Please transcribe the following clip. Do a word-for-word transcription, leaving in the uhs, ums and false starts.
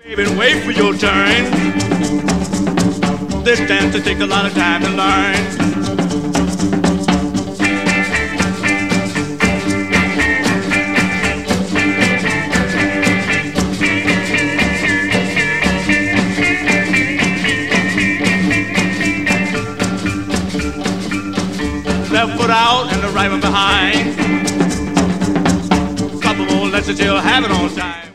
Baby, wait for your turn. This dance will take a lot of time to learn. Left foot out and the right one behind. Couple more lessons, you'll have it on time.